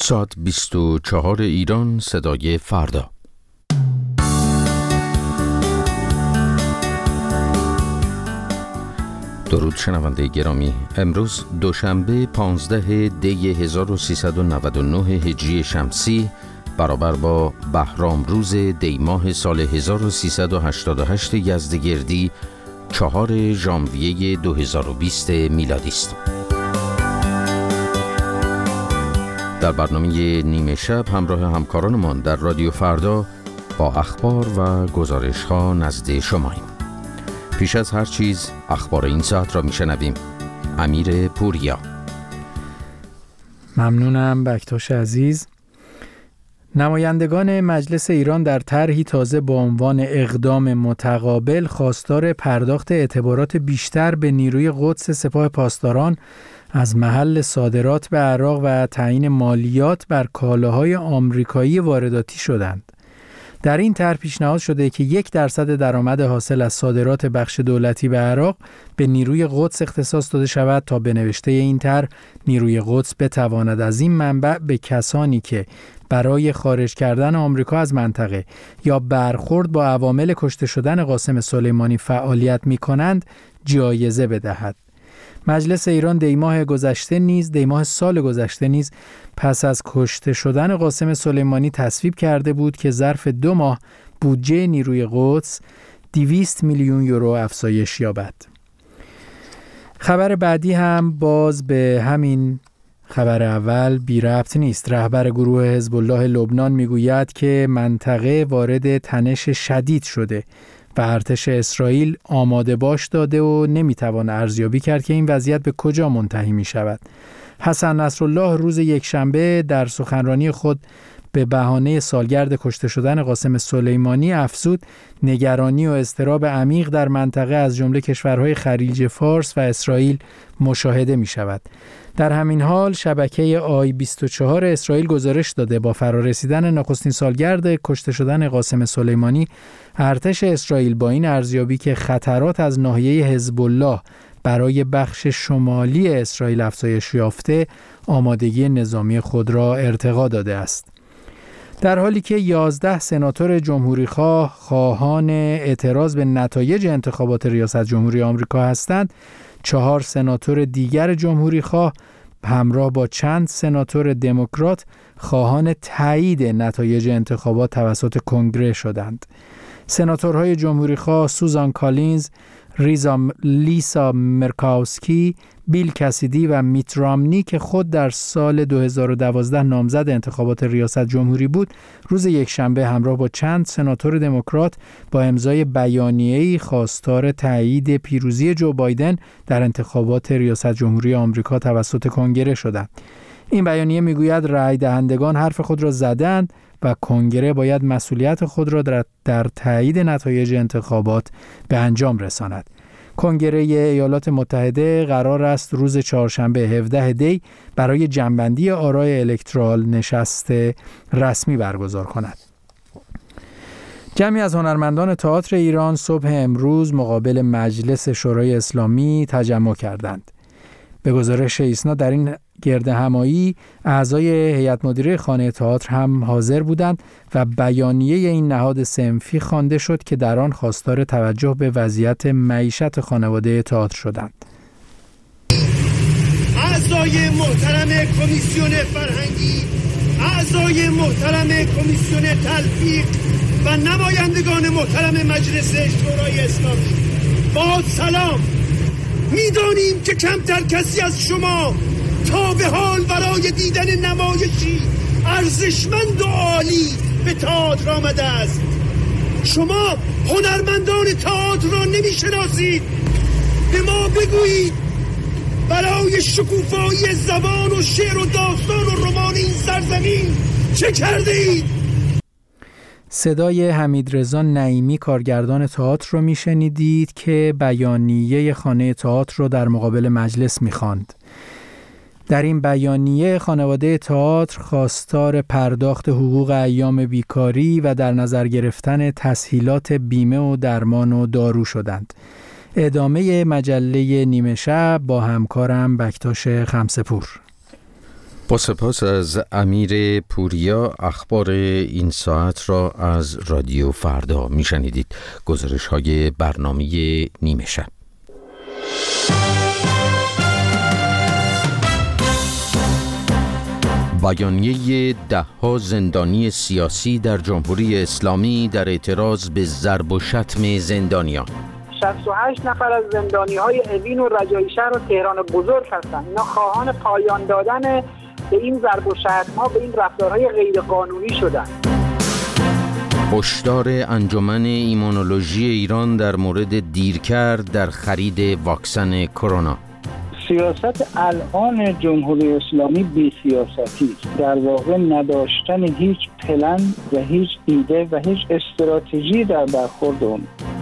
ساعت 24 ایران، صدای فردا. درود شنونده گرامی. امروز دوشنبه 15 دی 1399 هجری شمسی برابر با بهرام روز دی ماه سال 1388 یزدگردی 4 ژانویه 2020 میلادی است. در برنامه نیمه شب همراه همکارانمان در رادیو فردا با اخبار و گزارش‌ها نزد شماییم. پیش از هر چیز اخبار این ساعت را میشنویم. امیر پوریا. ممنونم بکتاش عزیز. نمایندگان مجلس ایران در طرحی تازه با عنوان اقدام متقابل خواستار پرداخت اعتبارات بیشتر به نیروی قدس سپاه پاسداران از محل صادرات به عراق و تعیین مالیات بر کالاهای آمریکایی وارداتی شدند. در این طرح پیشنهاد شده که 1% درآمد حاصل از صادرات بخش دولتی به عراق به نیروی قدس اختصاص داده شود تا به نوشته این طرح نیروی قدس بتواند از این منبع به کسانی که برای خارج کردن آمریکا از منطقه یا برخورد با عوامل کشته شدن قاسم سلیمانی فعالیت می‌کنند جایزه بدهد. مجلس ایران دیماه سال گذشته نیز پس از کشته شدن قاسم سلیمانی تصویب کرده بود که ظرف 2 ماه بودجه نیروی قدس 200 میلیون یورو افزایش یابد. خبر بعدی هم باز به همین خبر اول بی ربط نیست. رهبر گروه حزب الله لبنان میگوید که منطقه وارد تنش شدید شده و ارتش اسرائیل آماده باش داده و نمیتوان ارزیابی کرد که این وضعیت به کجا منتهی می شود. حسن نصرالله روز یکشنبه در سخنرانی خود به بهانه سالگرد کشته شدن قاسم سلیمانی افزود نگرانی و اضطراب عمیق در منطقه از جمله کشورهای خلیج فارس و اسرائیل مشاهده می شود. در همین حال شبکه آی 24 اسرائیل گزارش داده با فرارسیدن نخستین سالگرد کشته شدن قاسم سلیمانی، ارتش اسرائیل با این ارزیابی که خطرات از ناحیه حزب الله برای بخش شمالی اسرائیل افزایش یافته، آمادگی نظامی خود را ارتقا داده است. در حالی که 11 سناتور جمهوری‌خواه خواهان اعتراض به نتایج انتخابات ریاست جمهوری آمریکا هستند، 4 سناتور دیگر جمهوری‌خواه همراه با چند سناتور دموکرات خواهان تایید نتایج انتخابات توسط کنگره شدند. سناتورهای جمهوری‌خواه سوزان کالینز، لیسا مرکاوسکی، بیل کسیدی و میت رامنی که خود در سال 2012 نامزد انتخابات ریاست جمهوری بود، روز یکشنبه همراه با چند سناتور دموکرات با امضای بیانیه‌ای خواستار تایید پیروزی جو بایدن در انتخابات ریاست جمهوری آمریکا توسط کنگره شدند. این بیانیه میگوید رأی دهندگان حرف خود را زدند و کنگره باید مسئولیت خود را در تایید نتایج انتخابات به انجام رساند. کنگره ایالات متحده قرار است روز چهارشنبه 17 دی برای جمع‌بندی آرای الکترال نشست رسمی برگزار کند. جمعی از هنرمندان تئاتر ایران صبح امروز مقابل مجلس شورای اسلامی تجمع کردند. به گزارش ایسنا در این گرد همایی اعضای هیئت مدیره خانه تئاتر هم حاضر بودند و بیانیه این نهاد صنفی خوانده شد که در آن خواستار توجه به وضعیت معیشت خانواده تئاتر شدند. اعضای محترم کمیسیون فرهنگی، اعضای محترم کمیسیون تلفیق و نمایندگان محترم مجلس شورای اسلامی، با سلام. میدانیم که کمتر کسی از شما تا به حال برای دیدن نمایشی ارزشمند و عالی به تئاتر آمده است. شما هنرمندان تئاتر را نمیشناسید. به ما بگویید برای شکوفایی زبان و شعر و داستان و رمان این سرزمین چه کرده اید؟ صدای حمیدرضا نعیمی کارگردان تئاتر رو میشنیدید که بیانیه خانه تئاتر رو در مقابل مجلس میخواند. در این بیانیه خانواده تئاتر خواستار پرداخت حقوق ایام بیکاری و در نظر گرفتن تسهیلات بیمه و درمان و دارو شدند. ادامه مجله نیمه شب با همکارم بکتاش خمسه‌پور. با سپاس از امیر پوریا. اخبار این ساعت را از رادیو فردا میشنیدید. گزارش های برنامه نیمه شب. بیانیه 10 زندانی سیاسی در جمهوری اسلامی در اعتراض به ضرب و شتم زندانیان. 68 نفر از زندانی‌های اوین و رجایی شهر و تهران بزرگ هستند. اینا خواهان پایان دادن به این ضرب و شتم‌ها، به این رفتارهای غیرقانونی شدند. هشدار انجمن ایمونولوژی ایران در مورد دیرکرد در خرید واکسن کرونا. سیاست الان جمهوری اسلامی بی سیاستی است. در واقع نداشتن هیچ پلن و هیچ ایده و هیچ استراتژی در برخورد اون.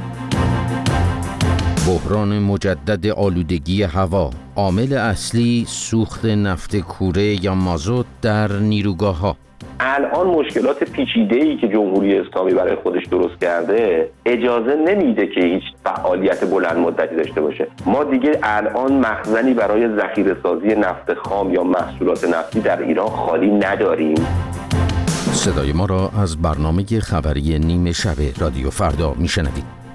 بحران مجدد آلودگی هوا، عامل اصلی سوخت نفت کوره یا مازوت در نیروگاه‌ها. الان مشکلات پیچیده‌ای که جمهوری اسلامی برای خودش درست کرده اجازه نمیده که هیچ فعالیت بلند مدتی داشته باشه. ما دیگه الان مخزنی برای ذخیره‌سازی نفت خام یا محصولات نفتی در ایران خالی نداریم. صدای ما را از برنامه خبری نیمه شب رادیو فردا میشنوید.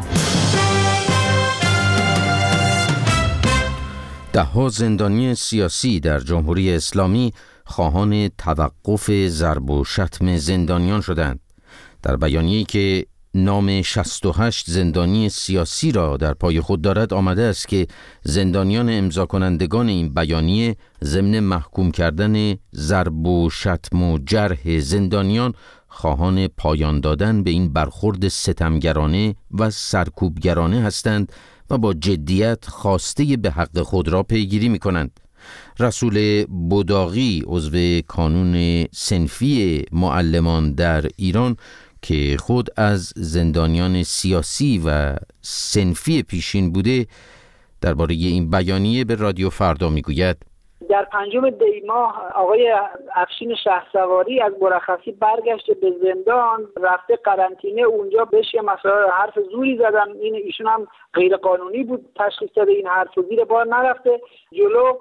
10 زندانی سیاسی در جمهوری اسلامی خواهان توقف ضرب و شتم زندانیان شدند. در بیانیه‌ای که نام 68 زندانی سیاسی را در پای خود دارد آمده است که زندانیان امضا کنندگان این بیانیه ضمن محکوم کردن ضرب و شتم و جرح زندانیان خواهان پایان دادن به این برخورد ستمگرانه و سرکوبگرانه هستند و با جدیت خواسته به حق خود را پیگیری می کنند. رسول بوداغی، عضو کانون صنفی معلمان در ایران که خود از زندانیان سیاسی و صنفی پیشین بوده، درباره این بیانیه به رادیو فردا میگوید: در 5 دی ماه آقای افشین شهسواری از مرخصی برگشته به زندان، رفته قرنطینه. اونجا بهش یه مسئله حرف زوری زدن، ایشون هم غیر قانونی بود تشخیص داده، این حرف رو زیر بار نرفته. جلو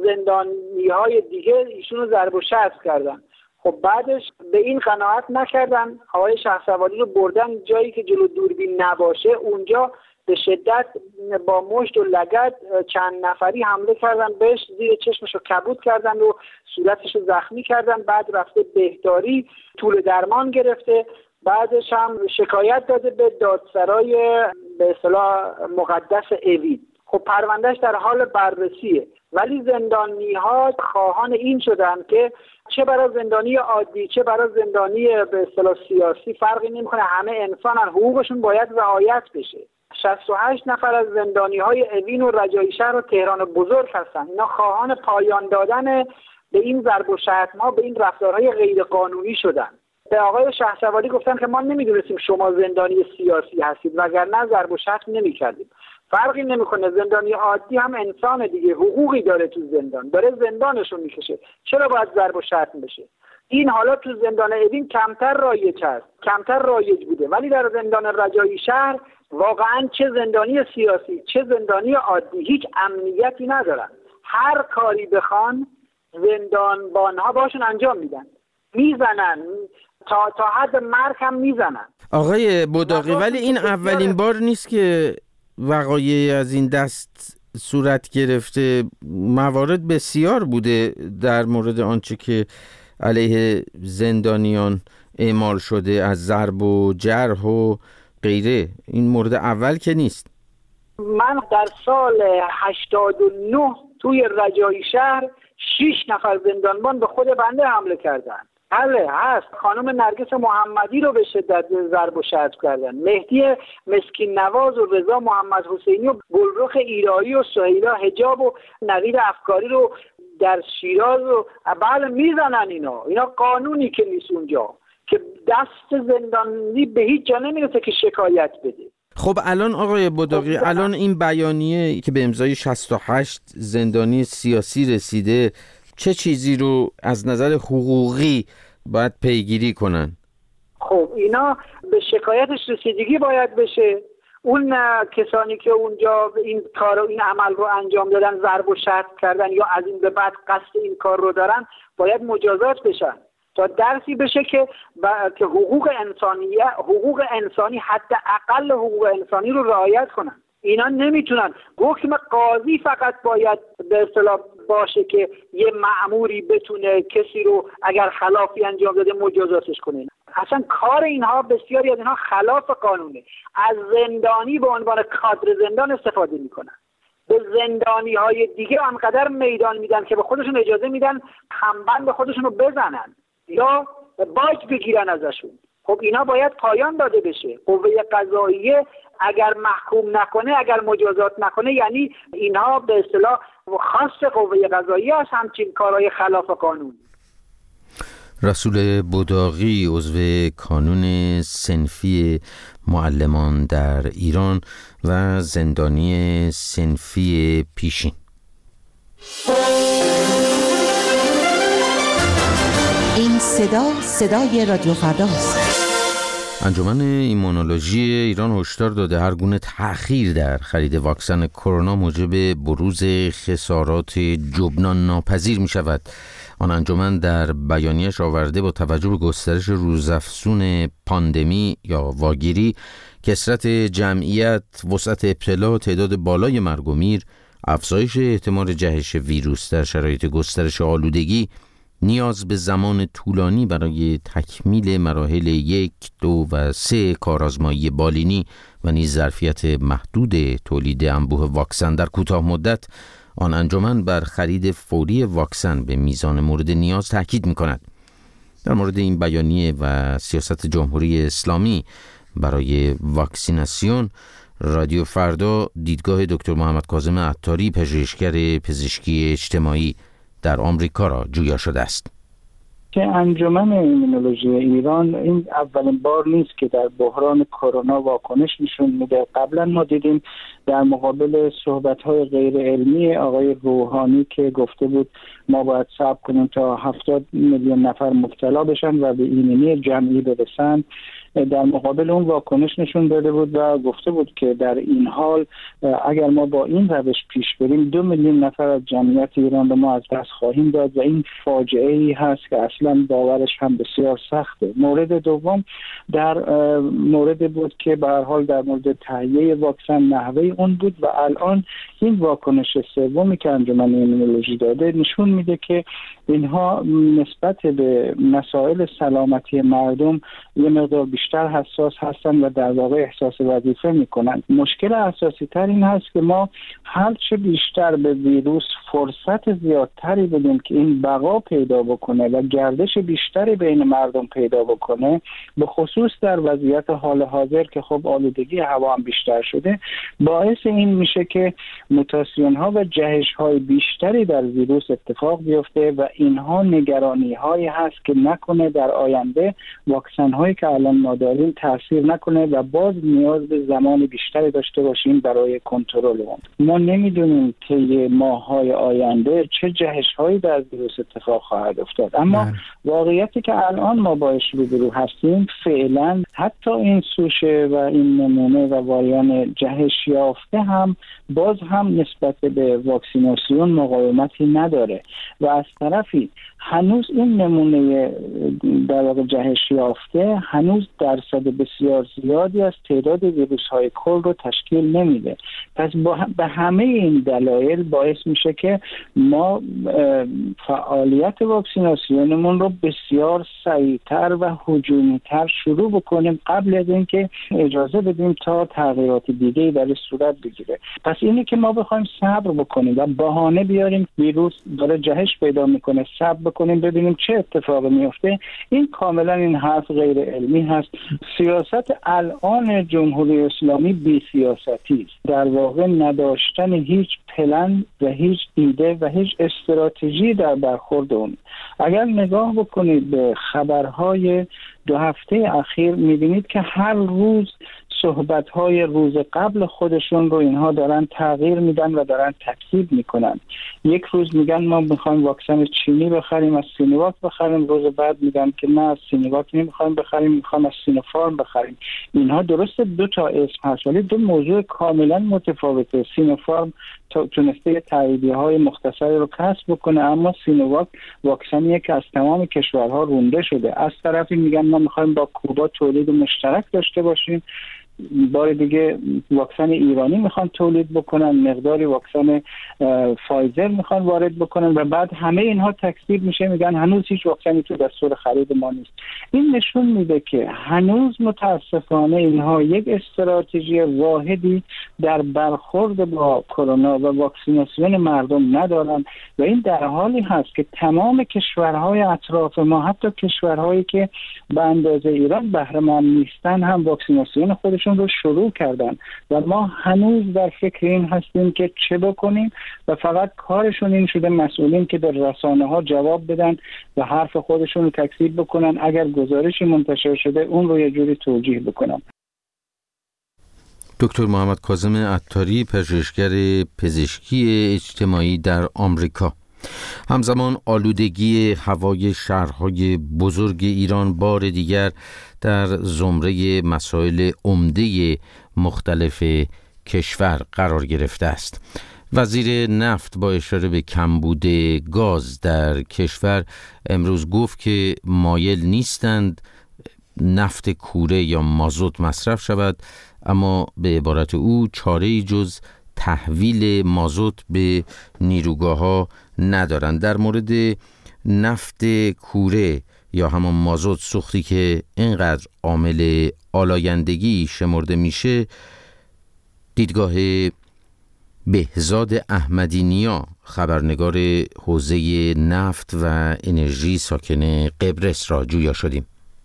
زندانی‌های دیگه ایشون رو ضرب و شتم کردن. خب بعدش به این قناعت نکردن، آقای شهسواری رو بردن جایی که جلو دوربین نباشه. اونجا به شدت با مشت و لگد چند نفری حمله کردن بهش، زیر چشمش رو کبود کردن و صورتش رو زخمی کردن. بعد رفته بهداری، طول درمان گرفته. بعدش هم شکایت داده به دادسرای به اصطلاح مقدس اوین. خب پروندهش در حال بررسیه، ولی زندانی‌ها خواهان این شدن که چه برای زندانی عادی چه برای زندانی به اصطلاح سیاسی فرقی نمی‌کنه، همه انسانن، حقوقشون باید رعایت بشه. 68 نفر از زندانی‌های اوین و رجایی شهر و تهران بزرگ هستن. اینا خواهان پایان دادن به این ضرب و شتم‌ها، به این رفتارهای غیرقانونی شدن. به آقای شهسواری گفتن که ما نمی‌دونستیم شما زندانی سیاسی هستید، وگرنه ضرب و شتم نمی‌کردیم. فرقی نمی‌کنه، زندانی عادی هم انسان دیگه، حقوقی داره تو زندان، داره زندانشو میکشه، چرا باید ضرب و شتم بشه؟ این حالا تو زندان اوین کمتر رایج هست، کمتر رایج بوده، ولی در زندان رجایی شهر واقعا چه زندانی سیاسی چه زندانی عادی هیچ امنیتی ندارن. هر کاری بخوان زندانبان‌ها باشون انجام میدن، میزنن، تا حد مرگ هم میزنن. آقای بوداغی، ولی این اولین بار نیست که وقایعی از این دست صورت گرفته. موارد بسیار بوده در مورد آنچه که علیه زندانیان اعمال شده از ضرب و جرح و غیره. این مورد اول که نیست. من در سال 89 توی رجایی شهر 6 نفر زندانبان به خود بنده حمله کردن. بله هست. خانم نرگس محمدی رو به شدت ضرب و شتم کردن. مهدی مسکین نواز و رضا محمد حسینی و گلرخ ایرایی و سهیلا حجاب و نوید افکاری رو در شیراز و بله میزنن. اینا قانونی که نیست اونجا، که دست زندانی به هیچ جا نمیرسه که شکایت بده. خب الان آقای بوداغی، الان این بیانیه که به امضای 68 زندانی سیاسی رسیده، چه چیزی رو از نظر حقوقی باید پیگیری کنن؟ خب اینا به شکایتش رسیدگی باید بشه. اون کسانی که اونجا این کار و این عمل رو انجام دادن، ضرب و شتم کردن یا از این به بعد قصد این کار رو دارن، باید مجازات بشن تا درسی بشه که حقوق انسانی حداقل حقوق انسانی رو رعایت کنن. اینا نمیتونن. حکم قاضی فقط باید به اصطلاح باشه که یه مأموری بتونه کسی رو اگر خلافی انجام داده مجازاتش کنه. اصلا کار اینها، بسیاری از اینها خلاف قانونه. از زندانی به عنوان کادر زندان استفاده میکنن، به زندانی های دیگه آنقدر میدان میدن که به خودشون اجازه میدن همبند خودشون رو بزنن یا باج بگیرن ازشون. خب اینا باید پایان داده بشه. قوه قضاییه اگر محکوم نکنه، اگر مجازات نکنه، یعنی اینها به اصطلاح خاص قوه قضاییه هست همچین کارهای خلاف قانون. رسول بوداقی، عضو کانون صنفی معلمان در ایران و زندانی صنفی پیشین. این صدای رادیو فرداست. انجمن ایمونولوژی ایران هشدار داده هر گونه تأخیر در خرید واکسن کرونا موجب بروز خسارات جبران ناپذیر می شود. آن انجمن در بیانیه‌اش آورده با توجه به گسترش روزافزون پاندمی یا واگیری، کثرت جمعیت، وسعت ابتلا، تعداد بالای مرگ و میر، افزایش احتمال جهش ویروس در شرایط گسترش آلودگی، نیاز به زمان طولانی برای تکمیل مراحل 1، 2 و 3 کارآزمایی بالینی و نیز ظرفیت محدود تولید انبوه واکسن در کوتاه مدت، آن انجمن بر خرید فوری واکسن به میزان مورد نیاز تاکید می‌کند. در مورد این بیانیه و سیاست جمهوری اسلامی برای واکسیناسیون، رادیو فردا دیدگاه دکتر محمد کاظم عطاری، پژوهشگر پزشکی اجتماعی در آمریکا را جویا شده است. که انجمن ایمونولوژی ایران این اولین بار نیست که در بحران کرونا واکنش نشون میده. قبلا ما دیدیم در مقابل صحبت‌های غیر علمی آقای روحانی که گفته بود ما باید صبر کنیم تا 70 میلیون نفر مبتلا بشن و به ایمنی جمعی برسن، در مقابل اون واکنش نشون داده بود و گفته بود که در این حال اگر ما با این روش پیش بریم 2 میلیون نفر از جمعیت ایران رو ما از دست خواهیم داد و این فاجعه ای هست که اصلا باورش هم بسیار سخته. مورد دوم در مورد بود که به هر حال در مورد تهیه واکسن نحوه اون بود و الان این واکنش سومی که انجمن ایمونولوژی داده نشون میده که اینها نسبت به مسائل سلامتی مردم یه مقدار بیشتر حساس هستن و در واقع احساس وظیفه میکنن. مشکل اساسی تر این هست که ما هرچه بیشتر به ویروس فرصت زیادتری بدیم که این بقا پیدا بکنه و گردش بیشتری بین مردم پیدا بکنه، به خصوص در وضعیت حال حاضر که خب آلودگی هوا هم بیشتر شده، باعث این میشه که موتاسیون ها و جهش های بیشتری در ویروس اتفاق بیفته و اینها نگرانی هایی هست که نکنه در آینده واکسن هایی که الان ما داریم تاثیر نکنه و باز نیاز به زمان بیشتری داشته باشیم برای کنترل اون. ما نمیدونیم طی ماه‌های آینده چه جهش‌هایی در ویروس اتفاق خواهد افتاد، اما واقعیتی که الان ما باش روبرو هستیم فعلا حتی این سوشه و این نمونه و واریان جهش یافته هم باز هم نسبت به واکسیناسیون مقاومتی نداره و از طرفی هنوز این نمونه در واقع جهش یافته هنوز درصد بسیار زیادی از تعداد ویروس‌های کل رو تشکیل نمیده. پس به همه این دلایل باعث میشه که ما فعالیت واکسیناسیونمون رو بسیار سریعتر و هجومی‌تر شروع بکنیم قبل از اینکه اجازه بدیم تا تغییرات دیگه‌ای در صورت بگیره. پس اینی که ما بخوایم صبر بکنیم و بهانه بیاریم ویروس داره جهش پیدا میکنه، صبر بکنیم ببینیم چه اتفاقی میفته، این کاملا این حرف غیر علمی هست. سیاست الان جمهوری اسلامی بی سیاستی است، در واقع نداشتن هیچ پلن و هیچ ایده و هیچ استراتژی در برخورد اون. اگر نگاه بکنید به خبرهای 2 هفته اخیر میبینید که هر روز صحبت‌های روز قبل خودشون رو اینها دارن تغییر میدن و دارن تکذیب میکنن. یک روز میگن ما میخوایم واکسن چینی بخریم، از سینوواک بخریم، روز بعد میگن که نه از سینوواک نمیخوایم بخریم، میخوایم از سینوفارم بخریم. اینها درسته دو تا اسم هست ولی دو موضوع کاملا متفاوته. سینوفارم تونسته تاییدیه‌های مختصری رو کسب بکنه، اما سینوواک واکسنیه که از تمام کشورها رونده شده. از طرفی میگن ما میخوایم با کوبا تولید مشترک داشته باشیم، بار دیگه واکسن ایرانی میخوان تولید بکنن، مقداری واکسن فایزر میخوان وارد بکنن و بعد همه اینها تکذیب میشه، میگن هنوز هیچ واکسنی تو دستور خرید ما نیست. این نشون میده که هنوز متاسفانه اینها یک استراتژی واحدی در برخورد با کرونا و واکسیناسیون مردم ندارن و این در حالی هست که تمام کشورهای اطراف ما، حتی کشورهایی که به اندازه ایران بهره مند نیستن، هم واکسیناسیون خودشون رو شروع کردن و ما هنوز در فکر این هستیم که چه بکنیم و فقط کارشون این شده مسئولین که در رسانه‌ها جواب بدن و حرف خودشون رو تکذیب بکنن، اگر گزارشی منتشر شده اون رو یه جوری توجیه بکنن. دکتر محمد کاظم عطاری، پژوهشگر پزشکی اجتماعی در آمریکا. همزمان آلودگی هوای شهرهای بزرگ ایران بار دیگر در زمره مسائل عمده مختلف کشور قرار گرفته است. وزیر نفت با اشاره به کمبود گاز در کشور امروز گفت که مایل نیستند نفت کوره یا مازوت مصرف شود، اما به عبارت او چاره‌ای جز تحویل مازوت به نیروگاه‌ها ندارند. در مورد نفت کوره یا همون مازوت سوختی که اینقدر عامل آلایندگی شمرده میشه، دیدگاه بهزاد احمدی نیا، خبرنگار حوزه نفت و انرژی ساکن قبرس را جویا شدیم.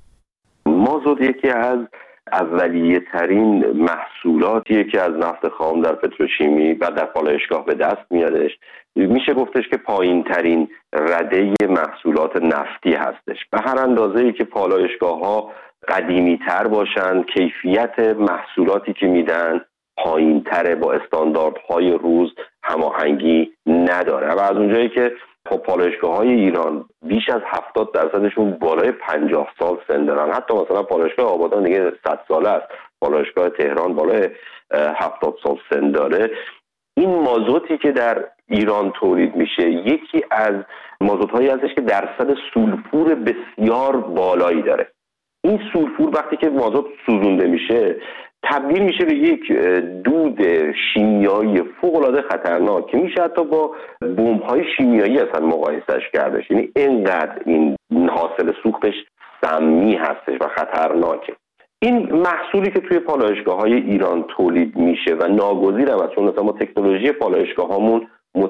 مازوت یکی از اولیه ترین محصولاتیه که از نفت خام در پتروشیمی و در پالایشگاه به دست میادش. میشه گفتش که پایین ترین رده محصولات نفتی هستش. به هر اندازه‌ای که پالایشگاه ها قدیمی تر باشن، کیفیت محصولاتی که میدن پایین تره، با استانداردهای روز هماهنگی نداره و از اونجایی که پالایشگاه‌های ایران بیش از 70%شون بالای 50 سال سن دارن. حتی مثلا پالایشگاه آبادان دیگه 100 ساله است، پالایشگاه تهران بالای 70 سال سن داره. این مازوتی که در ایران تولید میشه یکی از مازوت‌هایی هستش که درصد سولفور بسیار بالایی داره. این سولفور وقتی که مازوت سوزونده میشه تبدیل میشه به یک دود شیمیایی فوق‌العاده خطرناک که میشه حتی با بمب‌های شیمیایی اصلا مقایسهش کردش. یعنی اینقدر این حاصل سوختش سمی هستش و خطرناکه. این محصولی که توی پالایشگاه‌های ایران تولید میشه و ناگزیر هم است، چون مثلا ما تکنولوژی پالایشگاه‌هامون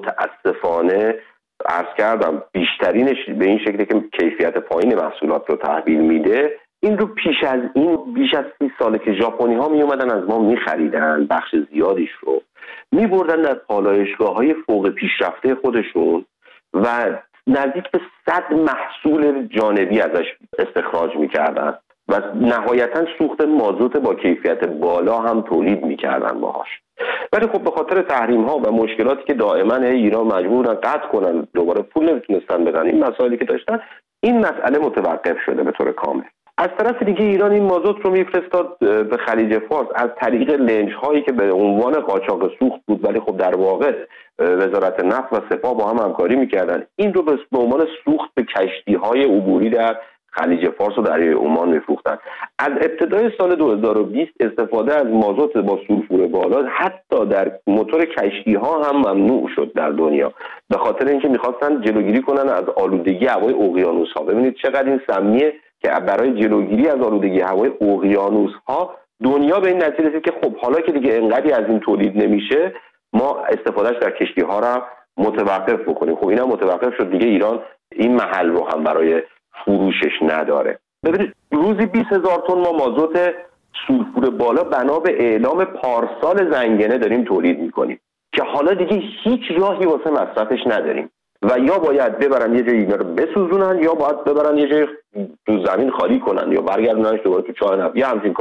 متاسفانه عرض کردم بیشترینش به این شکلی که کیفیت پایین محصولات رو تحویل میده. این رو پیش از این بیش از 30 ساله که ژاپنی ها می اومدن از ما می خریدن، بخش زیادیش رو می بردن در پالایشگاه های فوق پیشرفته خودشون و نزدیک به 100 محصول جانبی ازش استخراج می کردن و نهایتا سوخت مازوت با کیفیت بالا هم تولید می کردن باهاش. ولی خب به خاطر تحریم ها و مشکلاتی که دائما ایران مجبور بودن قطع کنن، دوباره پول نمیتونستن بدن، این مسائلی که داشتن، این مسئله متوقف شده به طور کامل. از طرف دیگه ایران این مازوت رو میفرستاد به خلیج فارس از طریق لنج هایی که به عنوان قاچاق سوخت بود، ولی خب در واقع وزارت نفت و سپاه با هم همکاری میکردن. این رو به عنوان سوخت به کشتی های عبوری در خلیج فارس و دریای عمان میفروختن. از ابتدای سال 2020 استفاده از مازوت با سولفور بالا حتی در موتور کشتی ها هم ممنوع شد در دنیا، به خاطر اینکه میخواستن جلوگیری کنن از آلودگی هوای اقیانوس ها. ببینید چقدر این سمیه که برای جلوگیری از آلودگی هوای اقیانوس ها دنیا به این نتیجه رسید که خب حالا که دیگه انقدری از این تولید نمیشه، ما استفادهش در کشتی ها را متوقف بکنیم. خب اینا متوقف شد دیگه، ایران این محل رو هم برای فروشش نداره. ببینید روزی 20,000 تن ما مازوت سولفور بالا بنا به اعلام پارسال زنگنه داریم تولید میکنیم که حالا دیگه هیچ راهی واسه مصرفش نداریم و یا باید ببرن یه جایی اینا رو بسوزونن یا باید ببرن یه جایی تو زمین خالی کنن یا برگردوننش دوباره تو چاه نفت یا همچین کاری.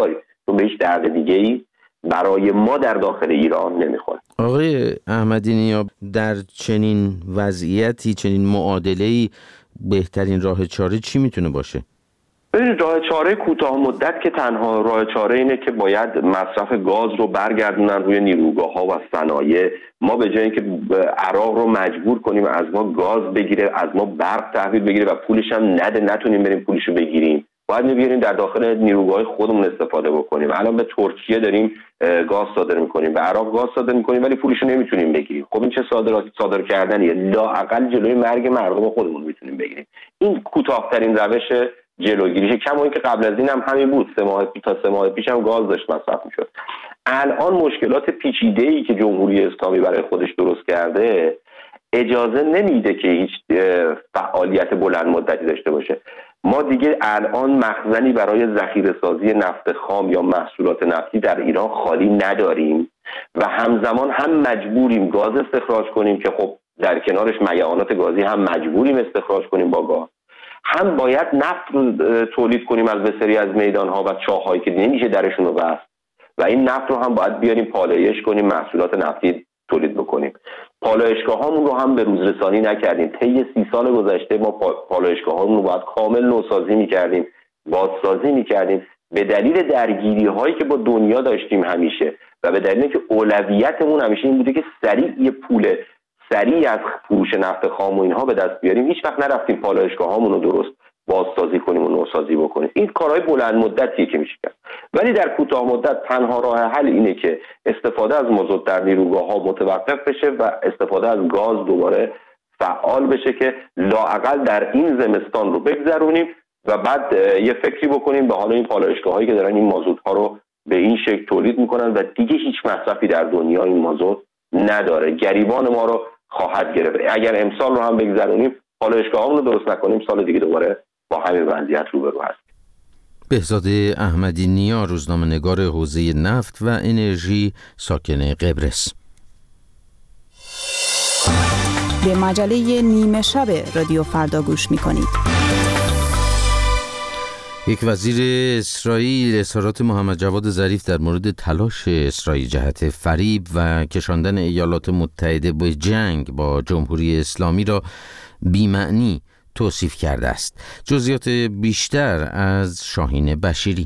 چون به هیچ درد دیگه‌ای برای ما در داخل ایران نمیخوره. آقای احمدی نیا، در چنین وضعیتی، چنین معادله‌ای بهترین راه چاره چی میتونه باشه؟ ببینید، راه چاره کوتاه مدت که تنها راه چاره اینه که باید مصرف گاز رو برگردونن روی نیروگاه‌ها و صنایع. ما به جای اینکه عراق رو مجبور کنیم از ما گاز بگیره، از ما برق تحویل بگیره و پولش هم نده، نتونیم بریم پولش رو بگیریم، باید می‌بینیم در داخل نیروگاه خودمون استفاده بکنیم. الان به ترکیه داریم گاز صادر می‌کنیم، به عراق گاز صادر می‌کنیم، ولی پولش رو نمی‌تونیم بگیریم. خب این چه صادر کردنیه؟ لااقل جلوی مرگ مردم خودمون می‌تونیم بگیریم. این کوتاه‌ترین روش جلوگیریشه. کما اینکه قبل از این هم همین بود، 3 ماه پیش هم گاز داشت مصرف می‌شد. الان مشکلات پیچیده‌ای که جمهوری اسلامی برای خودش درست کرده اجازه نمیده که هیچ فعالیت بلند مدتی داشته باشه. ما دیگه الان مخزنی برای ذخیره‌سازی نفت خام یا محصولات نفتی در ایران خالی نداریم و همزمان هم مجبوریم گاز استخراج کنیم که خب در کنارش میعانات گازی هم مجبوریم استخراج کنیم با گاز، هم باید نفت رو تولید کنیم از بسیاری از میدان‌ها و چاه‌هایی که نمیشه درشون رو بست و این نفت رو هم باید بیاریم پالایش کنیم، محصولات نفتی تولید بکنیم. پالایشگاه‌هامون رو هم به روز رسانی نکردیم. طی 30 سال گذشته ما پالایشگاه‌هامون رو باید کامل نوسازی می‌کردیم، بازسازی می‌کردیم به دلیل درگیری‌هایی که با دنیا داشتیم همیشه و به دلیل که اولویتمون همیشه این بوده که سریع پول سریع از فروش نفت خام و اینها به دست بیاریم. هیچ وقت نرفتیم پالایشگاه‌هامون رو درست بازسازی کنیم و نوسازی بکنیم. این کارهای بلند مدتیه که میشه کرد، ولی در کوتاه مدت تنها راه حل اینه که استفاده از مازوت در نیروگاه‌ها متوقف بشه و استفاده از گاز دوباره فعال بشه که لااقل در این زمستان رو بگذرونیم و بعد یه فکری بکنیم به حال این پالایشگاه‌هایی که دارن این مازوت‌ها رو به این شکل تولید میکنن و دیگه هیچ مصرفی در دنیا این مازوت نداره. گریبان ما رو خواهد گرفت. اگر امسال رو هم بگذرونیم، پالایشگاه‌هامون رو درست نکنیم، سال دیگه دوباره با همین وضعیت روبرو هست. بهزاد احمدی نیا، روزنامه‌نگار حوزه نفت و انرژی، ساکن قبرس. به مجله نیمه شب رادیو فردا گوش می‌کنید. یک وزیر اسرائیل اظهارات محمد جواد ظریف در مورد تلاش اسرائیل جهت فریب و کشاندن ایالات متحده به جنگ با جمهوری اسلامی را بی‌معنی توصیف کرده است. جزئیات بیشتر از شاهین بشیری.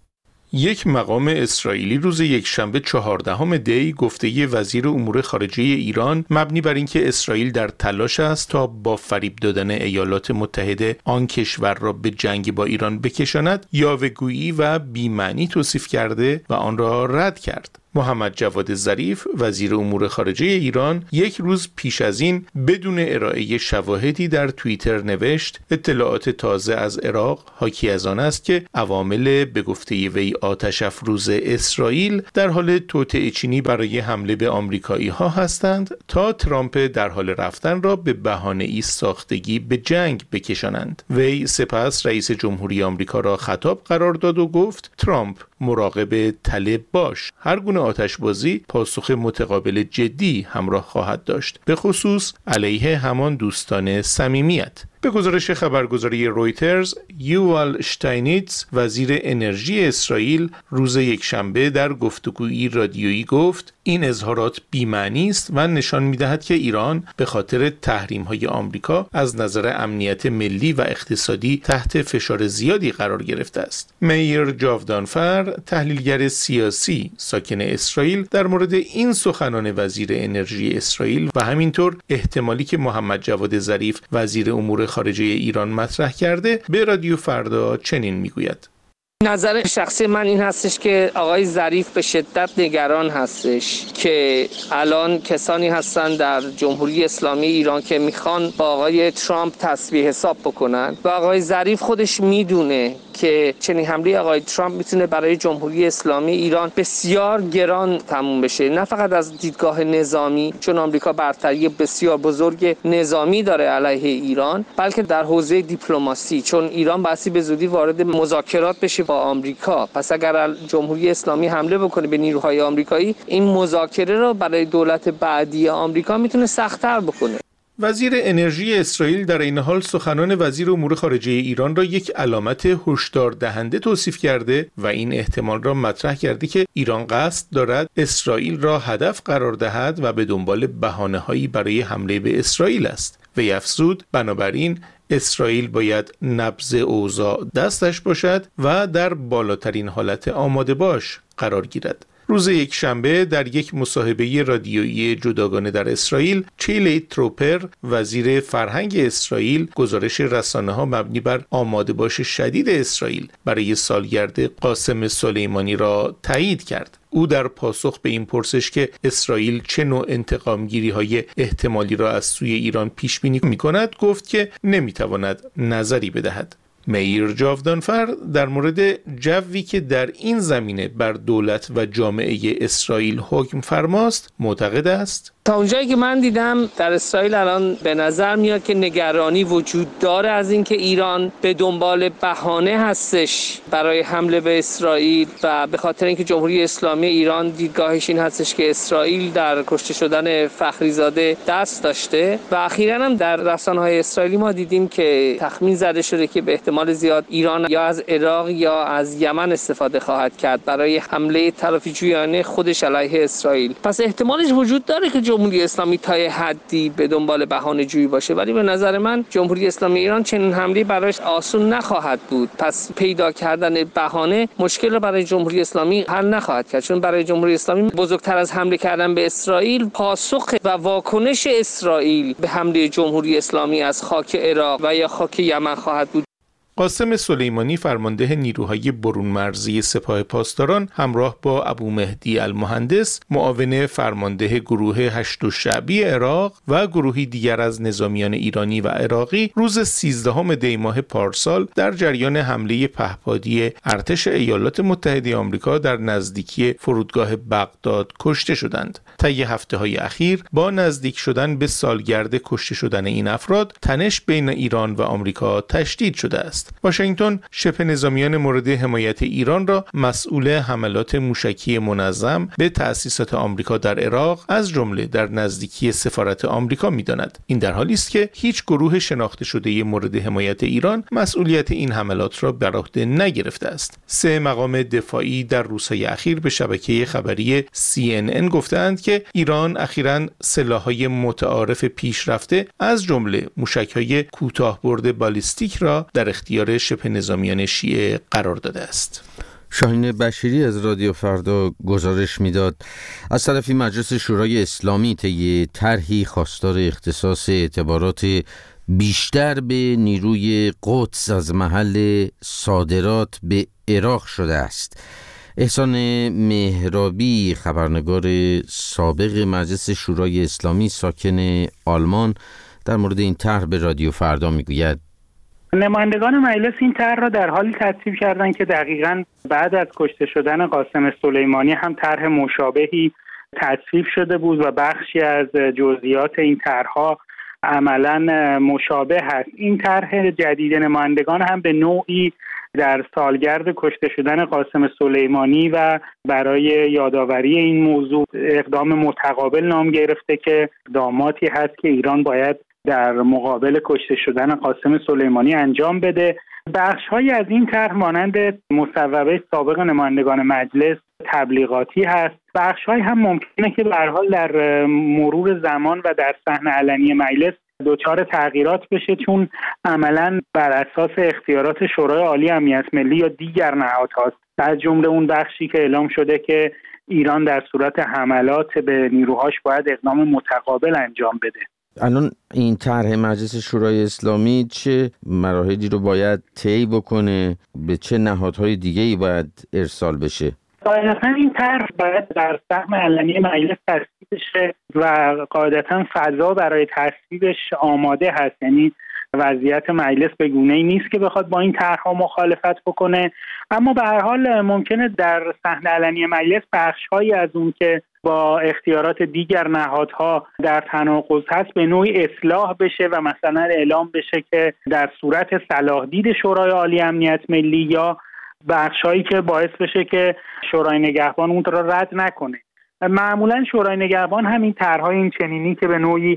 یک مقام اسرائیلی روز یکشنبه 14 دی گفته وزیر امور خارجه ایران مبنی بر اینکه اسرائیل در تلاش است تا با فریب دادن ایالات متحده آن کشور را به جنگ با ایران بکشاند یاوه‌گویی و بی‌معنی توصیف کرده و آن را رد کرد. محمد جواد ظریف وزیر امور خارجه ایران یک روز پیش از این بدون ارائه شواهدی در توییتر نوشت اطلاعات تازه از عراق حاکی از آن است که عوامل به گفته وی آتش افروز اسرائیل در حال توطئه چینی برای حمله به آمریکایی ها هستند تا ترامپ در حال رفتن را به بهانه‌ای ساختگی به جنگ بکشانند. وی سپس رئیس جمهوری آمریکا را خطاب قرار داد و گفت ترامپ مراقب طلب باش. هر گونه آتشبازی پاسخ متقابل جدی همراه خواهد داشت، به خصوص علیه همان دوستان صمیمیت. به گزارش خبرگزاری رویترز، یووال شتاینیتز وزیر انرژی اسرائیل روز یکشنبه در گفتگویی رادیویی گفت این اظهارات بی‌معنی است و نشان می‌دهد که ایران به خاطر تحریم‌های آمریکا از نظر امنیت ملی و اقتصادی تحت فشار زیادی قرار گرفته است. میر جاودانفر، تحلیلگر سیاسی ساکن اسرائیل، در مورد این سخنان وزیر انرژی اسرائیل و همینطور احتمالی که محمد جواد ظریف وزیر امور خارجه ایران مطرح کرده به رادیو فردا چنین میگوید: نظر شخصی من این هستش که آقای ظریف به شدت نگران هستش که الان کسانی هستن در جمهوری اسلامی ایران که میخوان با آقای ترامپ تسبیح حساب بکنن و آقای ظریف خودش میدونه که چنین حمله آقای ترامپ میتونه برای جمهوری اسلامی ایران بسیار گران تموم بشه، نه فقط از دیدگاه نظامی چون آمریکا برتری بسیار بزرگ نظامی داره علیه ایران، بلکه در حوزه دیپلماسی چون ایران باعث به زودی وارد مذاکرات بشه با آمریکا. پس اگر جمهوری اسلامی حمله بکنه به نیروهای آمریکایی، این مذاکره رو برای دولت بعدی آمریکا میتونه سخت‌تر بکنه. وزیر انرژی اسرائیل در این حال سخنان وزیر امور خارجه ایران را یک علامت هشدار دهنده توصیف کرده و این احتمال را مطرح کرده که ایران قصد دارد اسرائیل را هدف قرار دهد و به دنبال بهانه‌هایی برای حمله به اسرائیل است. وی افزود بنابراین اسرائیل باید نبض اوضاع دستش باشد و در بالاترین حالت آماده باش قرار گیرد. روز یکشنبه در یک مصاحبه رادیویی جداگانه در اسرائیل، چیلی تروپر وزیر فرهنگ اسرائیل گزارش رسانه‌ها مبنی بر آماده باش شدید اسرائیل برای سالگرد قاسم سلیمانی را تایید کرد. او در پاسخ به این پرسش که اسرائیل چه نوع انتقامگیری‌های احتمالی را از سوی ایران پیش بینی می‌کند گفت که نمی‌تواند نظری بدهد. میر جاودانفر در مورد جوی که در این زمینه بر دولت و جامعه اسرائیل حکم فرماست معتقد است تا اونجایی که من دیدم در اسرائیل الان به نظر میاد که نگرانی وجود داره از اینکه ایران به دنبال بهانه هستش برای حمله به اسرائیل و به خاطر اینکه جمهوری اسلامی ایران دیدگاهش این هستش که اسرائیل در کشته شدن فخریزاده دست داشته و اخیراً هم در رسانه‌های اسرائیلی ما دیدیم که تخمین زده شده که به احتمال زیاد ایران یا از عراق یا از یمن استفاده خواهد کرد برای حمله تلافی‌جویانه خودش علیه اسرائیل. پس احتمالش وجود داره که جمهوری اسلامی تا حدی به دنبال بهانه جویی باشه، ولی به نظر من جمهوری اسلامی ایران چنین حمله برایش آسون نخواهد بود. پس پیدا کردن بهانه مشکل رو برای جمهوری اسلامی حل نخواهد کرد، چون برای جمهوری اسلامی بزرگتر از حمله کردن به اسرائیل پاسخ و واکنش اسرائیل به حمله جمهوری اسلامی از خاک عراق و یا خاک یمن خواهد بود. قاسم سلیمانی فرمانده نیروهای برون مرزی سپاه پاسداران همراه با ابو مهدی المهندس معاون فرمانده گروه هشت شعبی عراق و گروهی دیگر از نظامیان ایرانی و عراقی روز 13 دی ماه پارسال در جریان حمله پهپادی ارتش ایالات متحده آمریکا در نزدیکی فرودگاه بغداد کشته شدند. طی هفته‌های اخیر با نزدیک شدن به سالگرد کشته شدن این افراد تنش بین ایران و آمریکا تشدید شده است. واشنگتن شبه نظامیان مورد حمایت ایران را مسئول حملات موشکی منظم به تأسیسات آمریکا در عراق از جمله در نزدیکی سفارت آمریکا می‌داند. این در حالی است که هیچ گروه شناخته شده مورد حمایت ایران مسئولیت این حملات را بر عهده نگرفته است. 3 مقام دفاعی در روزهای اخیر به شبکه خبری CNN گفتند که ایران اخیراً سلاح‌های متعارف پیشرفته از جمله موشک‌های کوتاه‌برد بالیستیک را در اختیار شبه نظامیان شیعه قرار داده است. شاهین بشیری از رادیو فردا گزارش میداد از طرفی مجلس شورای اسلامی طی طرحی خواستار اختصاص اعتبارات بیشتر به نیروی قدس از محل صادرات به عراق شده است. احسان مهرابی خبرنگار سابق مجلس شورای اسلامی ساکن آلمان در مورد این طرح به رادیو فردا میگوید نمایندگان مجلس این طرح را در حالی تصویب کردند که دقیقاً بعد از کشته شدن قاسم سلیمانی هم طرح مشابهی تصویب شده بود و بخشی از جزئیات این طرح‌ها عملاً مشابه است. این طرح جدید نمایندگان هم به نوعی در سالگرد کشته شدن قاسم سلیمانی و برای یادآوری این موضوع اقدام متقابل نام گرفته که اقداماتی هست که ایران باید در مقابل کشته شدن قاسم سلیمانی انجام بده. بخش‌هایی از این طرح مانند مصوبه سابق نمایندگان مجلس تبلیغاتی هست. بخش‌هایی هم ممکنه که به هر حال در مرور زمان و در صحن علنی مجلس دچار تغییرات بشه، چون عملاً بر اساس اختیارات شورای عالی امنیت ملی یا دیگر نهادهاست. از جمله اون بخشی که اعلام شده که ایران در صورت حملات به نیروهاش باید اقدام متقابل انجام بده. الان این طرح مجلس شورای اسلامی چه مراحلی رو باید طی بکنه؟ به چه نهادهای دیگه‌ای باید ارسال بشه؟ قاعدتاً این طرح باید در سهم علنی مجلس تصویب بشه و قاعدتاً فضا برای تصویبش آماده هست. یعنی وضعیت مجلس به گونه‌ای نیست که بخواد با این طرح‌ها مخالفت بکنه، اما به هر حال ممکنه در صحن علنی مجلس بخش‌هایی از اون که با اختیارات دیگر نهادها در تناقض هست به نوعی اصلاح بشه و مثلا اعلام بشه که در صورت صلاح دید شورای عالی امنیت ملی یا بخش‌هایی که باعث بشه که شورای نگهبان اون را رد نکنه. معمولا شورای نگهبان همین طرح‌های این چنینی که به نوعی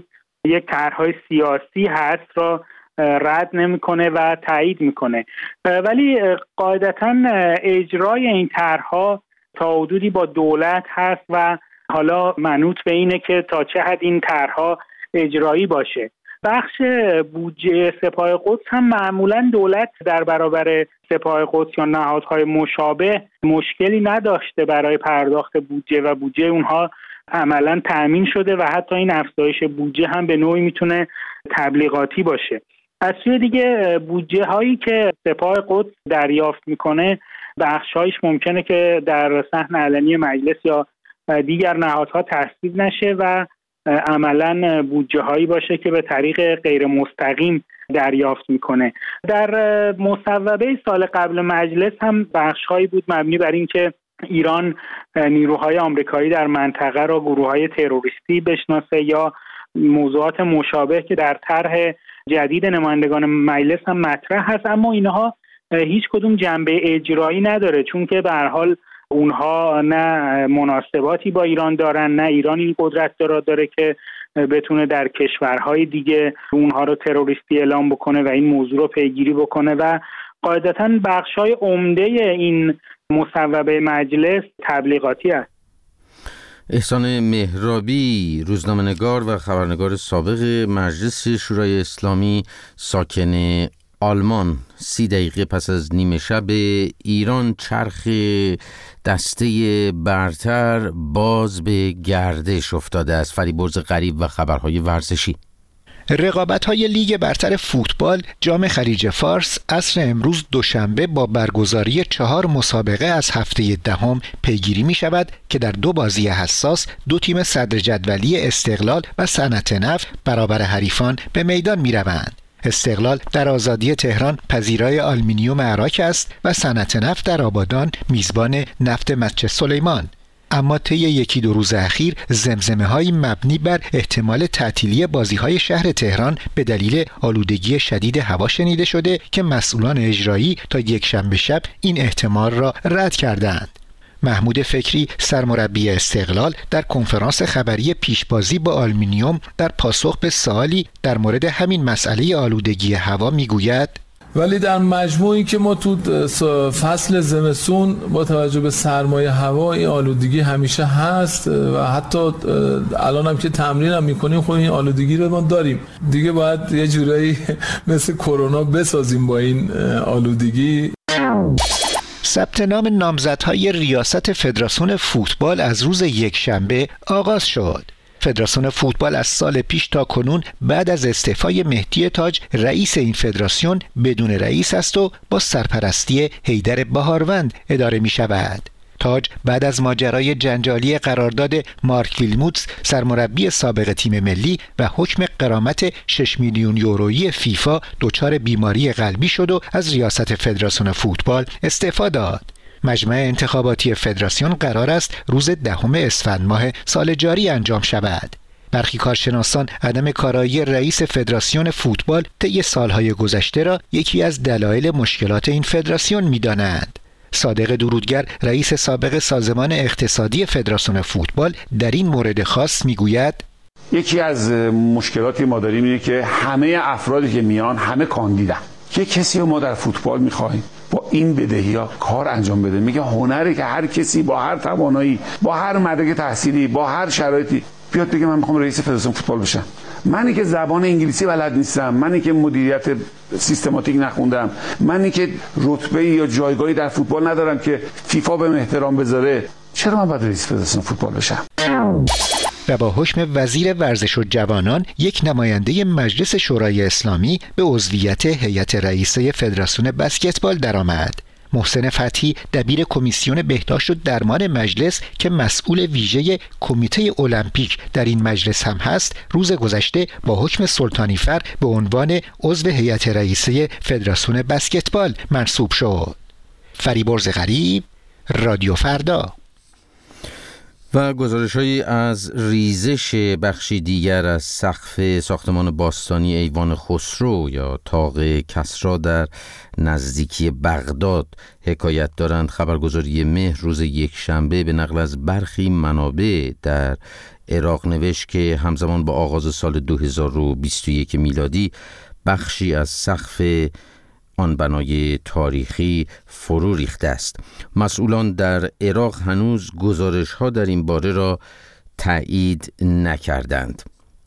یک طرحهای سیاسی هست را رد نمیکنه و تایید میکنه، ولی قاعدتاً اجرای این طرحها تا حدودی با دولت هست و حالا منوط به اینه که تا چه حد این طرحها اجرایی باشه. بخش بودجه سپاه قدس هم معمولاً دولت در برابر سپاه قدس یا نهادهای مشابه مشکلی نداشته برای پرداخت بودجه و بودجه اونها عملاً تأمین شده و حتی این افزایش بودجه هم به نوعی میتونه تبلیغاتی باشه. از سوی دیگه بودجه هایی که سپاه قدس دریافت میکنه بخشایش ممکنه که در صحن علنی مجلس یا دیگر نهادها تصویب نشه و عملاً بودجه هایی باشه که به طریق غیر مستقیم دریافت میکنه. در مصوبه سال قبل مجلس هم بخش هایی بود مبنی بر این که ایران نیروهای آمریکایی در منطقه را گروه‌های تروریستی بشناسه یا موضوعات مشابه که در طرح جدید نمایندگان مجلس هم مطرح هست، اما اینها هیچ کدوم جنبه اجرایی نداره، چون که به هر حال اونها نه مناسباتی با ایران دارن، نه ایران این قدرت داره که بتونه در کشورهای دیگه اونها رو تروریستی اعلام بکنه و این موضوع رو پیگیری بکنه و قاعدتاً بخشای عمده این مصوبه مجلس تبلیغاتی است. احسان مهرابی، روزنامه‌نگار و خبرنگار سابق مجلس شورای اسلامی، ساکن آلمان، 30 دقیقه پس از نیمه شب ایران چرخ دسته برتر باز به گردش افتاده است. فریبرز غریب و خبرهای ورزشی. رقابت‌های لیگ برتر فوتبال جام خلیج فارس عصر امروز دوشنبه با برگزاری 4 مسابقه از هفته دهم پیگیری می‌شود که در 2 بازی حساس 2 تیم صدر جدولی استقلال و صنعت نفت برابر حریفان به میدان می‌روند. استقلال در آزادی تهران پذیرای آلومینیوم عراق است و صنعت نفت در آبادان میزبان نفت مسجد سلیمان. اما طی 1-2 روز اخیر زمزمه‌های مبنی بر احتمال تعطیلی بازی‌های شهر تهران به دلیل آلودگی شدید هوا شنیده شده که مسئولان اجرایی تا یکشنبه شب این احتمال را رد کردند. محمود فکری سرمربی استقلال در کنفرانس خبری پیشبازی با آلومینیوم در پاسخ به سوالی در مورد همین مسئله آلودگی هوا میگوید: ولی در مجموعی که ما تو فصل زمستون با توجه به سرمایه هوا این آلودگی همیشه هست و حتی الان هم که تمرین هم میکنیم خب این آلودگی رو ما داریم دیگه، باید یه جورایی مثل کرونا بسازیم با این آلودگی. ثبت نام نامزدهای ریاست فدراسیون فوتبال از روز یکشنبه آغاز شد. فدراسیون فوتبال از سال پیش تا کنون بعد از استعفای مهدی تاج رئیس این فدراسیون بدون رئیس است و با سرپرستی حیدر بهاروند اداره می شود. تاج بعد از ماجرای جنجالی قرارداد مارک ویلموتس سرمربی سابق تیم ملی و حکم غرامت 6 میلیون یورویی فیفا دچار بیماری قلبی شد و از ریاست فدراسیون فوتبال استعفا داد. مجمع انتخاباتی فدراسیون قرار است روز 10 اسفند ماه سال جاری انجام شود. برخی کارشناسان عدم کارایی رئیس فدراسیون فوتبال طی سالهای گذشته را یکی از دلایل مشکلات این فدراسیون می‌دانند. صادق درودگر رئیس سابق سازمان اقتصادی فدراسیون فوتبال در این مورد خاص میگوید: یکی از مشکلاتی ما داریم اینه که همه افرادی که میان همه کاندیدن. یه کسی رو ما در فوتبال میخوایم با این بدهی‌ها کار انجام بده. میگه هنری که هر کسی با هر توانایی، با هر مدرک تحصیلی، با هر شرایطی بیاد بگه من میخوام رئیس فدراسیون فوتبال بشم. منی که زبان انگلیسی بلد نیستم، منی که مدیریت سیستماتیک نخوندم، منی که رتبه یا جایگاهی در فوتبال ندارم که فیفا بهم احترام بذاره، چرا من باید رئیس فدراسیون فوتبال بشم؟ و با حکم وزیر ورزش و جوانان یک نماینده مجلس شورای اسلامی به عضویت هیئت رئیسه فدراسیون بسکتبال درآمد. محسن فتحی دبیر کمیسیون بهداشت و درمان مجلس که مسئول ویژه کمیته المپیک در این مجلس هم هست، روز گذشته با حکم سلطانی فر به عنوان عضو هیئت رئیسه فدراسیون بسکتبال منصوب شد. فریبرز غریب، رادیو فردا. و گزارش‌هایی از ریزش بخشی دیگر از سقف ساختمان باستانی ایوان خسرو یا طاق کسری در نزدیکی بغداد حکایت دارند. خبرگزاری مهر روز یکشنبه به نقل از برخی منابع در عراق نوشت که همزمان با آغاز سال 2021 میلادی بخشی از سقف آن بنای تاریخی فرو ریخته است. مسئولان در عراق هنوز گزارش‌ها در این باره را تایید نکردند.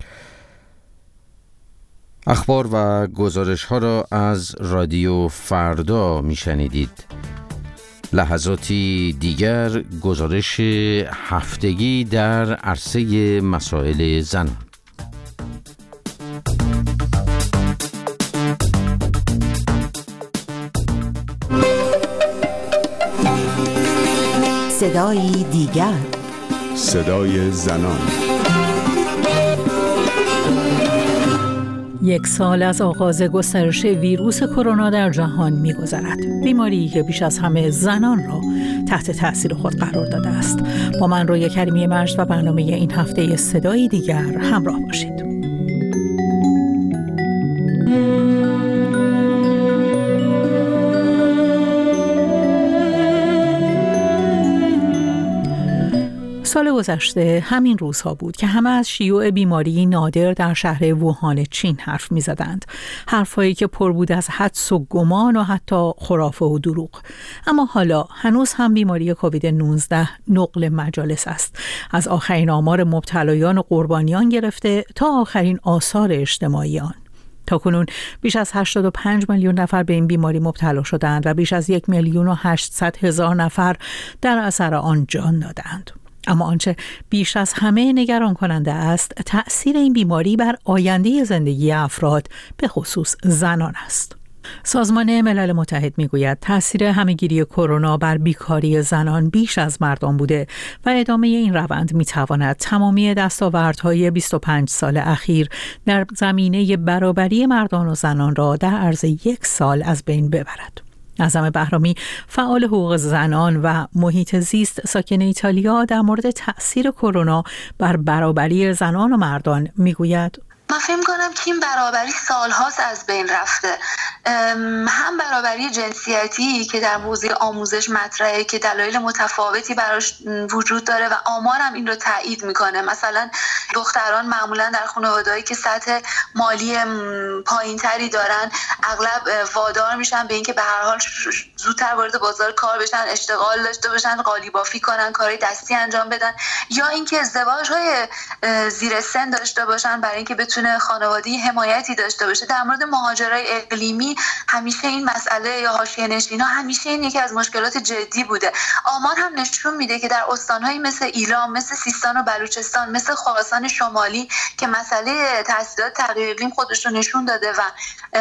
اخبار و گزارش‌ها را از رادیو فردا میشنیدید. لحظاتی دیگر گزارش هفتگی در عرصه مسائل زنان. صدای دیگر، صدای زنان. 1 سال از آغاز گسترش ویروس کرونا در جهان می‌گذرد. بیماری که بیش از همه زنان را تحت تأثیر خود قرار داده است. با من رویا کریمی مجد و برنامه این هفته صدای دیگر همراه باشید. سال گذشته همین روزها بود که همه از شیوع بیماری نادر در شهر ووهان چین حرف می زدند. حرفایی که پر بود از حدس و گمان و حتی خرافه و دروغ. اما حالا هنوز هم بیماری کووید 19 نقل مجالس است. از آخرین آمار مبتلایان و قربانیان گرفته تا آخرین آثار اجتماعی آن. تاکنون بیش از 85 میلیون نفر به این بیماری مبتلا شدند و بیش از 1,800,000 نفر در اثر آن جان دادند. اما آنچه بیش از همه نگران کننده است تأثیر این بیماری بر آینده زندگی افراد به خصوص زنان است. سازمان ملل متحد میگوید تأثیر همهگیری کرونا بر بیکاری زنان بیش از مردان بوده و ادامه این روند میتواند تمامی دستاوردهای 25 سال اخیر در زمینه برابری مردان و زنان را در عرض 1 سال از بین ببرد. اعظم بهرامی، فعال حقوق زنان و محیط زیست ساکن ایتالیا، در مورد تأثیر کرونا بر برابری زنان و مردان میگوید: من فکر کنم که این برابری سالهاست از بین رفته. هم برابری جنسیتی که در حوزه آموزش مطرحه که دلایل متفاوتی براش وجود داره و آمار هم این رو تایید میکنه. مثلا دختران معمولا در خانواده‌ای که سطح مالی پایینتری دارن اغلب وادار میشن به اینکه به هر حال زودتر وارد بازار کار بشن، اشتغال داشته باشن، قالیبافی کنن، کارهای دستی انجام بدن، یا اینکه ازدواج‌های زیر سن داشته باشن برای اینکه بتونه خانوادگی حمایتی داشته باشه. در مورد مهاجرای اقلیمی همیشه این مسئله یا حاشیه‌نشین‌ها همیشه این یکی از مشکلات جدی بوده. آمار هم نشون میده که در استان‌هایی مثل ایلام، مثل سیستان و بلوچستان، مثل خراسان شمالی که مسئله تحصیلات تغییر اقلیم خودش رو نشون داده و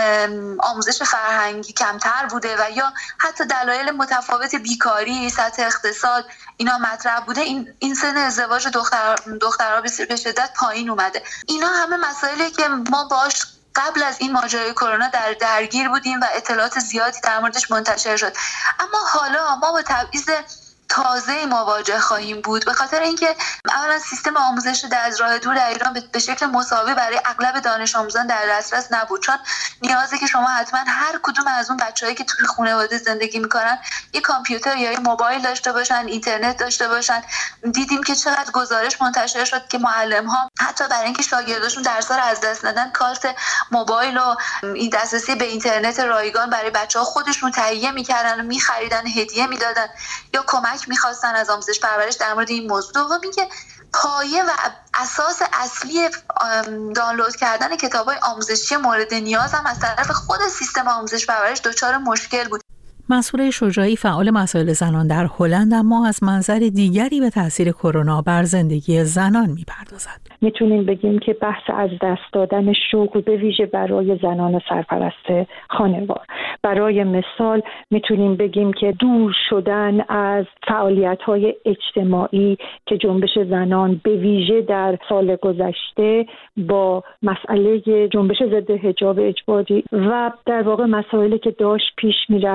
آموزش فرهنگی کمتر بوده و یا حتی دلایل متفاوت بیکاری، سطح اقتصاد اینا مطرح بوده، این سن ازدواج دخترها به شدت پایین اومده. اینا همه مسائلی که ما باش قبل از این ماجرای کرونا درگیر بودیم و اطلاعات زیادی در موردش منتشر شد. اما حالا ما با تبعیض تازه مواجه خواهیم بود، به خاطر اینکه اولا سیستم آموزش در راه دور در ایران به شکل مساوی برای اغلب دانش آموزان در دسترس نبود، چون نیازه که شما حتما هر کدوم از اون بچه‌هایی که توی خانواده زندگی میکنن یک کامپیوتر یا یک موبایل داشته باشن، اینترنت داشته باشن. دیدیم که چقدر گزارش منتشر شد که معلم‌ها حتی برای اینکه شاگرداشون درس‌ها رو از دست ندن کارت موبایل و این دسترسی به اینترنت رایگان برای بچه‌ها خودشون تهیه می‌کردن و می‌خریدن، هدیه می‌دادن یا کمک میخواستن از آموزش پرورش در مورد این موضوع. دوم اینکه پایه و اساس اصلی دانلود کردن کتاب‌های آموزشی مورد نیاز هم از طرف خود سیستم آموزش پرورش دچار مشکل بود. مسئوله شجاعی، فعال مسائل زنان در هلند، اما از منظر دیگری به تاثیر کرونا بر زندگی زنان میپردازد. میتونیم بگیم که بحث از دست دادن شغل به ویژه برای زنان سرپرست خانوار. برای مثال میتونیم بگیم که دور شدن از فعالیت‌های اجتماعی که جنبش زنان به ویژه در سال گذشته با مسئله جنبش ضد حجاب اجباری و در واقع مسائلی که داشت پیش میرفت روی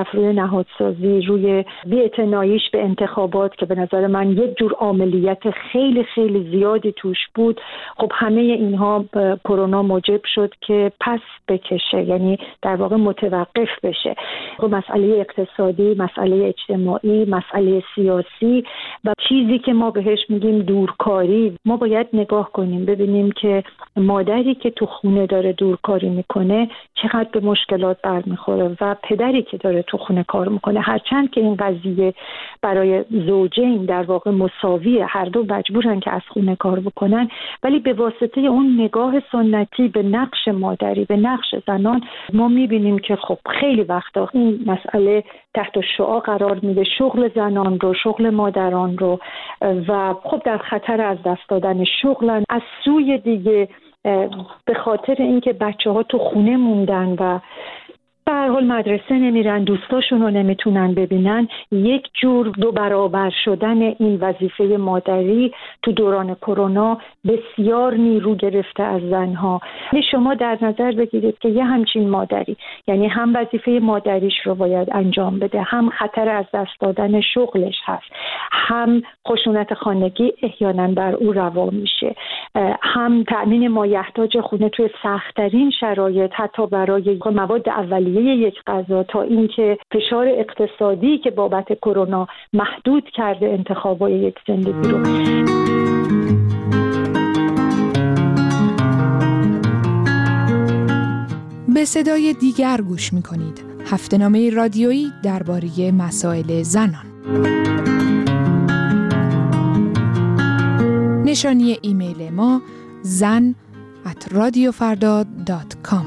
نهادسازی، روی بی‌اعتناییش به انتخابات که به نظر من یک جور عاملیت خیلی خیلی زیادی توش بود، خب همه اینها کرونا موجب شد که پس بکشه، یعنی در واقع متوقف بشه. خب مسئله اقتصادی، مسئله اجتماعی، مسئله سیاسی و چیزی که ما بهش میگیم دورکاری، ما باید نگاه کنیم ببینیم که مادری که تو خونه داره دورکاری میکنه چقدر به مشکلات برمیخوره و پدری که داره تو خونه کار میکنه. هرچند که این قضیه برای زوجین در واقع مساویه، هر دو مجبورن که از خونه کار بکنن، ولی به واسطه اون نگاه سنتی به نقش مادری، به نقش زنان، ما میبینیم که خب خیلی وقتا این مسئله تحت شعاع قرار میده، شغل زنان رو، شغل مادران رو، و خب در خطر از دست دادن شغلن. از سوی دیگه به خاطر اینکه بچه‌ها تو خونه موندن و به هر حال مدرسه نمیرن، دوستاشون رو نمیتونن ببینن، یک جور دو برابر شدن این وظیفه مادری تو دوران کرونا بسیار نیرو گرفته از زنها. شما در نظر بگیرید که یه همچین مادری، یعنی هم وظیفه مادریش رو باید انجام بده، هم خطر از دست دادن شغلش هست، هم خشونت خانگی احیانا بر او روا میشه، هم تأمین مایحتاج خونه توی سخت‌ترین شرایط، حتی برای مواد اولیه یک غذا، تا اینکه فشار اقتصادی که بابت کرونا محدود کرده انتخابای یک زندگی رو. به صدای دیگر گوش می‌کنید. هفته‌نامه رادیویی درباره مسائل زنان. نشانی ایمیل ما zan@radiofarda.com.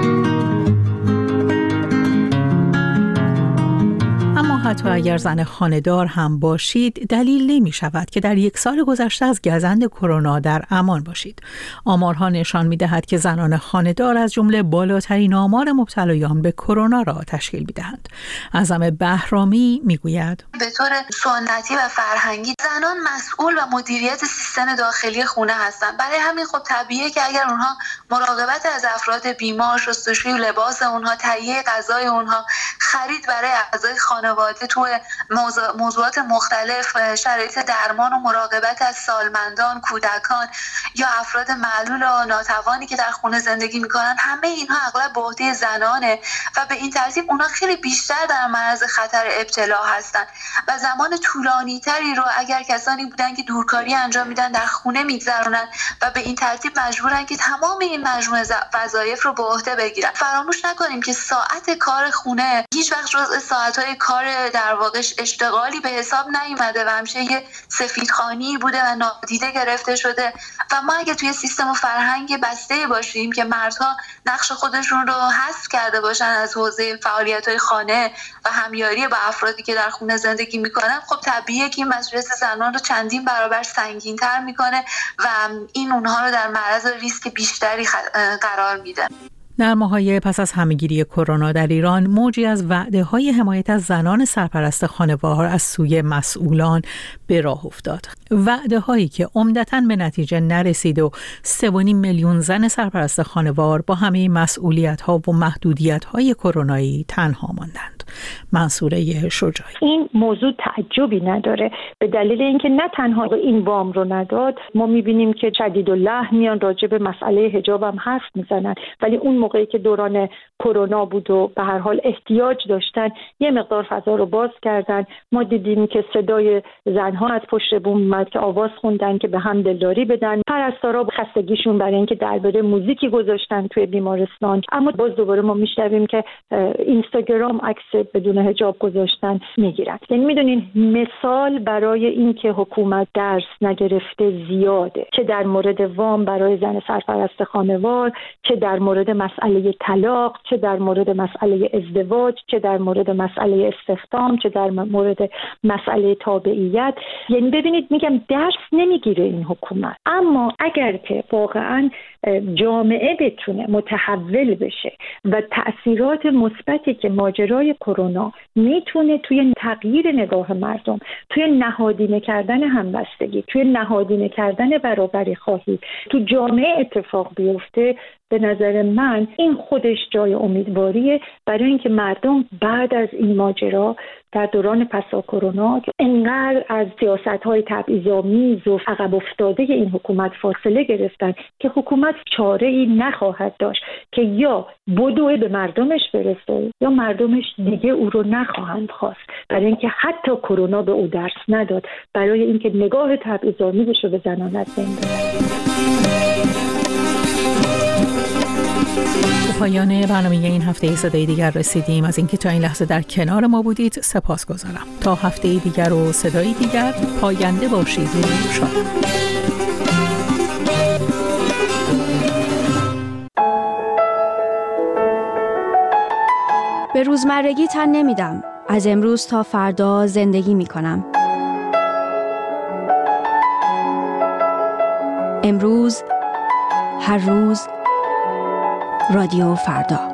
حتی اگر زن خانه‌دار هم باشید، دلیل نمی شود که در یک سال گذشته از گزند کرونا در امان باشید. آمارها نشان می دهد که زنان خانه‌دار از جمله بالاترین آمار مبتلایان به کرونا را تشکیل می دهند. اعظم بهرامی می گوید به طور سنتی و فرهنگی زنان مسئول و مدیریت سیستم داخلی خونه هستند. برای همین خب طبیعیه که اگر اونها مراقبت از افراد بیمار، شستشوی لباس اونها، تهیه غذای اونها، خرید برای اعضای خانواده تو موضوعات مختلف، شرایط درمان و مراقبت از سالمندان، کودکان یا افراد معلول و ناتوانی که در خونه زندگی میکنن، همه اینها اغلب به عهده زنانه و به این ترتیب اونها خیلی بیشتر در معرض خطر ابتلا هستن و زمان طولانی تری رو اگر کسانی بودن که دورکاری انجام میدن در خونه میگذرونن و به این ترتیب مجبورن که تمام این مجموعه وظایف رو به عهده بگیرن. فراموش نکنیم که ساعت کار خونه هیچ وقت جزء ساعت‌های کار در واقع اشتغالی به حساب نیومده و همیشه یه سفیدخوانی بوده و نادیده گرفته شده و ما اگه توی سیستم و فرهنگ بسته باشیم که مردها نقش خودشون رو حذف کرده باشن از حوزه فعالیت‌های خانه و همیاری با افرادی که در خونه زندگی میکنن، خب طبیعیه که این مسئولیت زنان رو چندین برابر سنگین‌تر میکنه و این اونها رو در معرض ریسک بیشتری قرار میده. در ماه‌های پس از همه‌گیری کرونا در ایران، موجی از وعده‌های حمایت از زنان سرپرست خانوار از سوی مسئولان به راه افتاد. وعده‌هایی که عمدتاً به نتیجه نرسید و 3.5 میلیون زن سرپرست خانوار با همه مسئولیت‌ها و محدودیت‌های کرونایی تنها ماندند. منصوره شجاعی: این موضوع تعجبی نداره به دلیل اینکه نه تنها این وام رو نداد، ما می‌بینیم که شدید و لحن میان راجع به مسئله حجاب هم حرف میزنن، ولی اون موقعی که دوران کرونا بود و به هر حال احتیاج داشتن یه مقدار فضا رو باز کردن. ما دیدیم که صدای زنها از پشت بوم اومد که آواز خوندن که به هم دلداری بدن. پرستارا خستگیشون برای اینکه درباره موزیکی گذاشتن توی بیمارستان، اما باز دوباره ما میشنویم که اینستاگرام عکس بدون حجاب گذاشتن میگیرن. یعنی میدونین مثال برای اینکه حکومت درس نگرفته زیاده، چه در مورد وام برای زن سرپرست خانوار، چه در مورد مسئله طلاق، چه در مورد مسئله ازدواج، چه در مورد مسئله استخدام، چه در مورد مسئله تابعیت. یعنی ببینید میگم درس نمیگیره این حکومت. اما اگر که واقعا جامعه بتونه متحول بشه و تأثیرات مثبتی که ماجرای کرونا میتونه توی تغییر نگاه مردم، توی نهادینه کردن همبستگی، توی نهادینه کردن برابری خواهی تو جامعه اتفاق بیفته، به نظر من این خودش جای امیدواریه برای اینکه مردم بعد از این ماجرا در دوران پسا کرونا که انقدر از سیاست‌های تبعیض‌آمیز و عقب افتاده این حکومت فاصله گرفتن که حکومت چاره‌ای نخواهد داشت که یا بدوه به مردمش برسه یا مردمش دیگه او رو نخواهند خواست، برای اینکه حتی کرونا به او درس نداد، برای اینکه نگاه تبعیض‌آمیزش رو به زنان از بین ببره. به پایان برنامه این هفته صدای دیگر رسیدیم. از اینکه تا این لحظه در کنار ما بودید سپاسگزارم. تا هفته دیگر و صدای دیگر، پاینده باشید و شاد. به روزمرگی تن نمیدم. از امروز تا فردا زندگی میکنم. امروز، هر روز، رادیو فردا.